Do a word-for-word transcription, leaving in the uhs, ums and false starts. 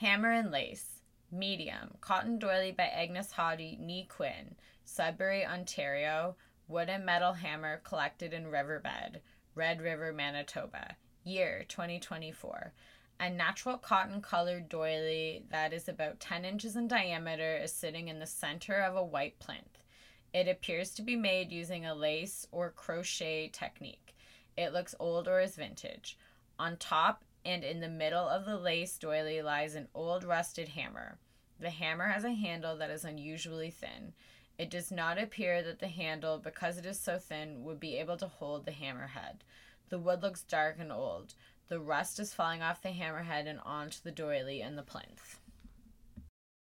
Hammer and Lace. Medium. Cotton doily by Agnes Hoddy, Nee Quinn. Sudbury, Ontario. Wood and metal hammer collected in Riverbed, Red River, Manitoba. Year, twenty twenty-four. A natural cotton colored doily that is about ten inches in diameter is sitting in the center of a white plinth. It appears to be made using a lace or crochet technique. It looks old or is vintage. On top and in the middle of the lace doily lies an old rusted hammer. The hammer has a handle that is unusually thin. It does not appear that the handle, because it is so thin, would be able to hold the hammerhead. The wood looks dark and old. The rust is falling off the hammerhead and onto the doily and the plinth.